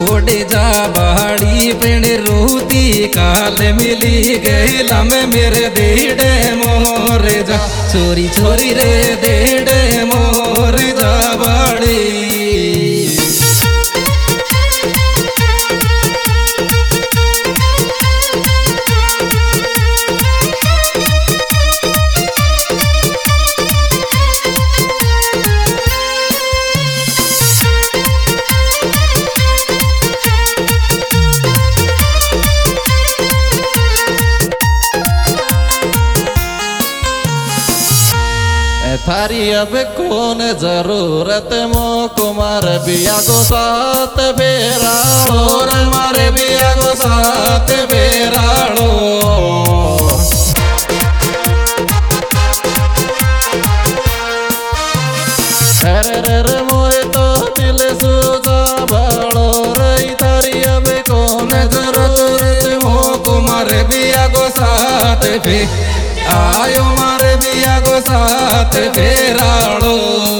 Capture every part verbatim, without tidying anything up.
ओडे जा बाड़ी पेड़ रोती काल मिली गई लमे मेरे देड़े मोर जा चोरी चोरी रे देड़े मोर जा बाड़ी थारी अब कौन जरूरत मो कुमार बिया को साथ बेराड़ो मारे बिया को साथ बेराड़ो रे मोए तो दिल सुजा बड़ो रही थारी अब कौन जरूरत मो कुमार बिया को साथ बे आयो मारे बिया को साथ बेराड़ो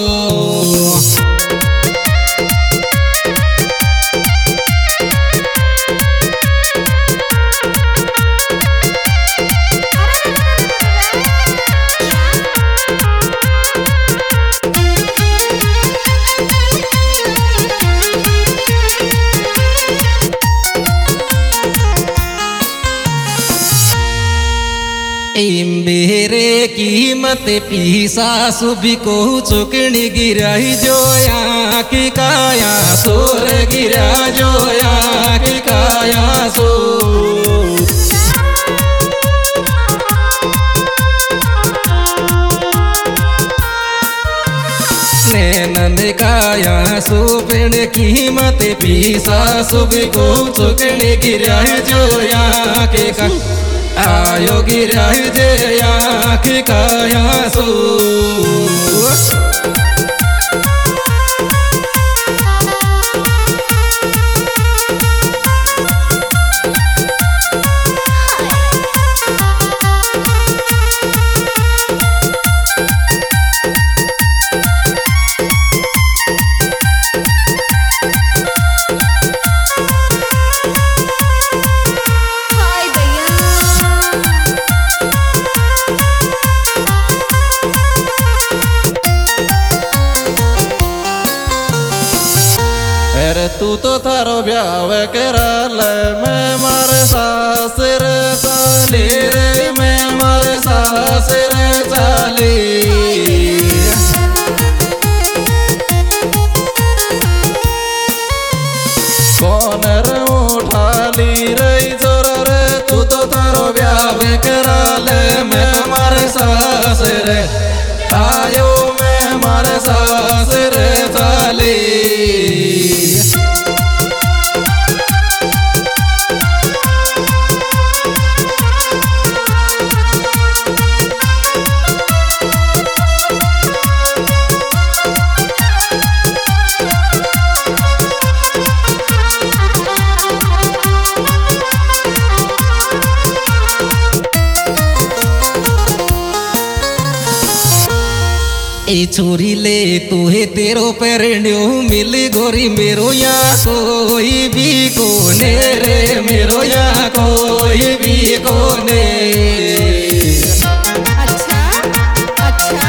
मेरे कीमत पीसा सुबी को चुकनी गिराई जो यहाँ की काया सोर गिरा जो यहाँ की काया सो नैनन काया सो पेड़ कीमत पीसा सुबी को चुकनी गिराई जो यहाँ के का आयो गिराय जे आँख काया सो तू तो थारो ब्याह कराल मैं मारे सासर चाली रे मैं मारे सासर चाली कौन रे उठाली रही जोर रे तू तो थारो ब्याह कराल मैं मारे सासर आयो मैं मारे सासर चाली ए छोरी ले तू है तेरो पेरण्यो मिल गोरी मेरो यहाँ कोई भी कोने रे मेरो यहाँ कोई भी कोने अच्छा अच्छा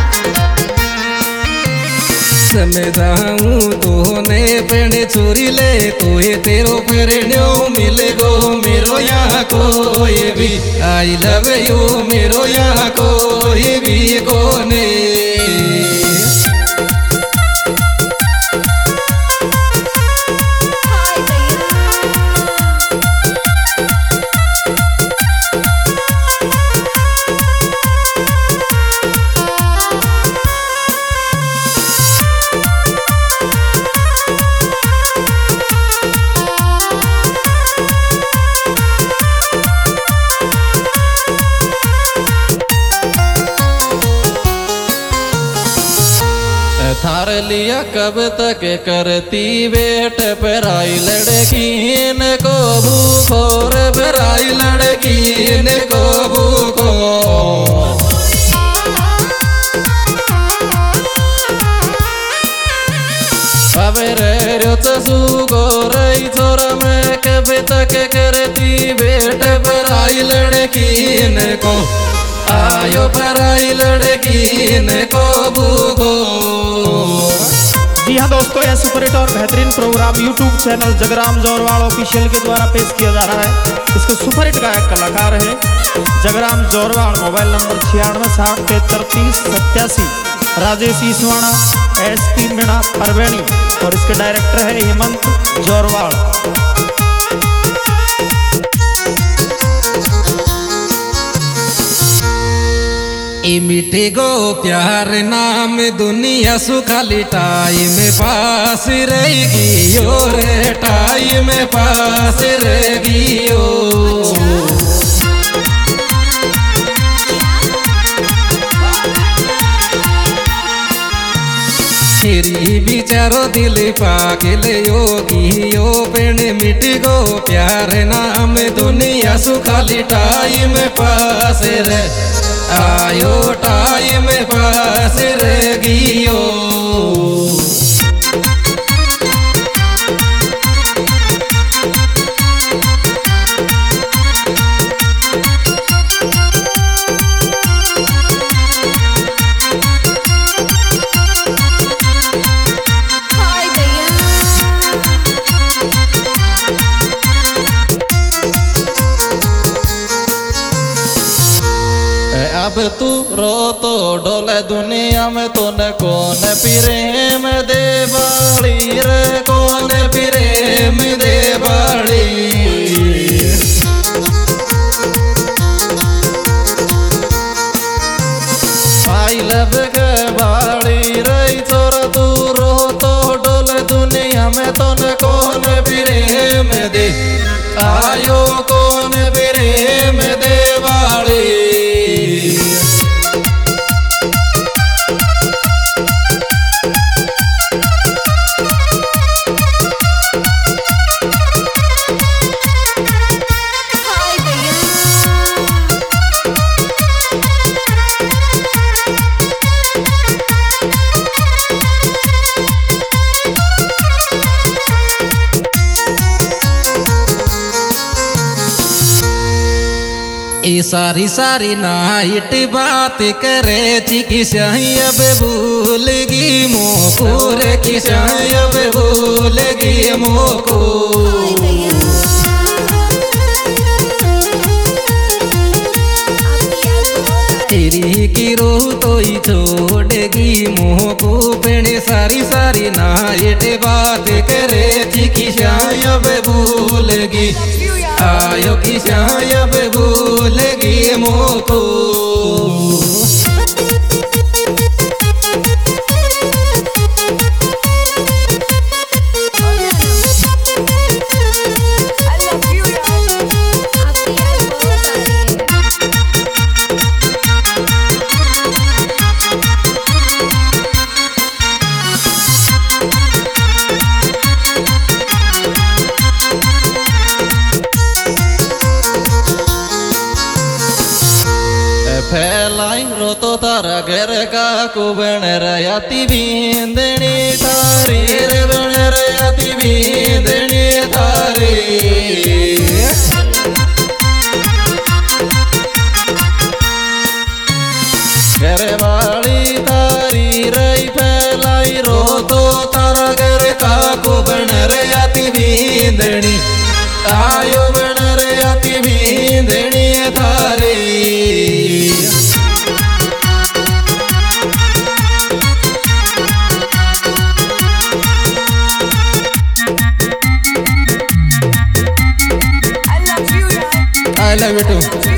समझाऊं तो ने पेड़ छोरी ले तू है तेरो पेरण्यो मिल गो मेरो यहाँ कोई भी आई लव यू मेरो यहाँ कोई भी कोने थार लिया कब तक करती वेट पराई लड़कीन को भूखोर पराई लड़कीन को भूखो अब सवेरे रोच सुगो रही छोरा में कभी तक करती बेट पराई लड़की ने को आयो पराई लड़की ने को भूगो। जी हाँ दोस्तों, यह सुपरहिट और बेहतरीन programme YouTube channel Jagram Jorwal official के द्वारा पेश किया जा रहा है। इसके सुपरहिट गायक कलाकार है जगराम जोरवाल। मोबाइल नंबर छियानवे साठ तिहत्तर तीस सत्यासी। राजेश ईसवाणा, एस पी मीणा परवेणी और इसके डायरेक्टर है हेमंत जोरवाल। ई मीठे गो प्यार नाम दुनिया सुखाली टाइम पास रहेगी यो रे टाइम पास रहेगी यो। तेरी बिचारो दिल पागल योगी यो पेड़ मिट गो प्यार नाम दुनिया सुखाली टाइम पास रे आयो टाइम पास रहेगी यो। अब तू रो तो डोले दुनिया में तूने कौन प्रेम दे बाड़ी रे कौन प्रेम दे बाड़ी। आई लव के बाड़ी रे छोरा तू रो तो डोले दुनिया में तूने कौन प्रेम दे आयो कौन प्रेम दे बाड़ी। ये सारी सारी नाइट बात करे थी किसाई अब भूलगी मोको रे किसाई अब भूलगी मोको। तेरी की रोह तो ही छोड़ेगी मोको पेड़ सारी सारी नाइट बात करे थी किसाई अब भूलगी आयो किसाई अब भूलगी मोको। फैलाई रो तो तारा घर का कुबण रयाती बींदनी तारी रे बण रयाती बींदनी तारी। घर वाली तारी रही फैलाई रो तो तारा घर का कुबण रयाती बींदनी आयो बण रयाती बींदनी तारी। I love you too.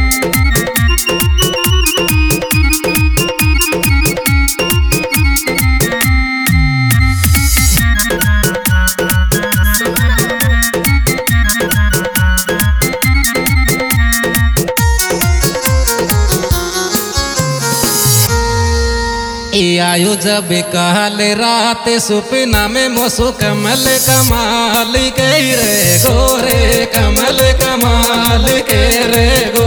आयो जब काल रात सुपना में मोसो कमल कमाल के रे गोरे कमल कमाल के रे गो।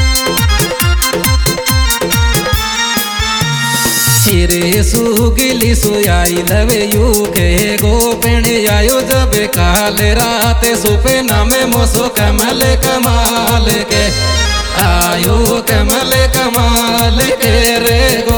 तेरे सुगली सुयाई लवे यू के गोपेण आयो जब काल रात सुपे नामे मोसो कमल कमाल के आयो कमल कमाल के रे गो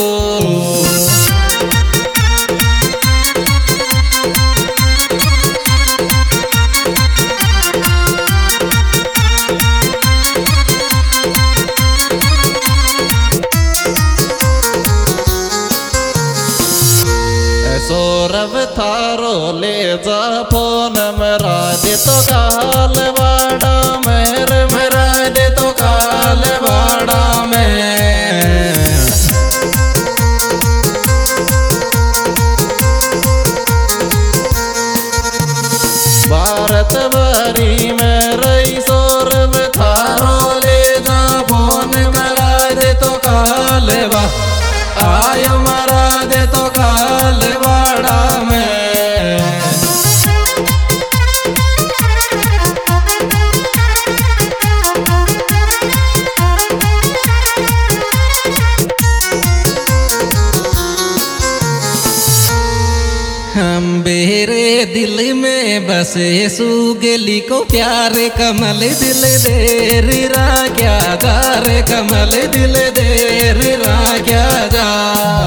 सौरभ थारो ले जा फोन मरा दे तो काल वाड़ा मेर मरा दे तो काल वाड़ा में भारत भरी में रही सौरभ थारो ले जा फोन करा दे तो काल वा आयो मरा दे तो काल वाड़ा में हम बेरे दिल में बसे सुगली को प्यारे कमल दिल देर रा क्या जा रे कमल दिल देर रा क्या जा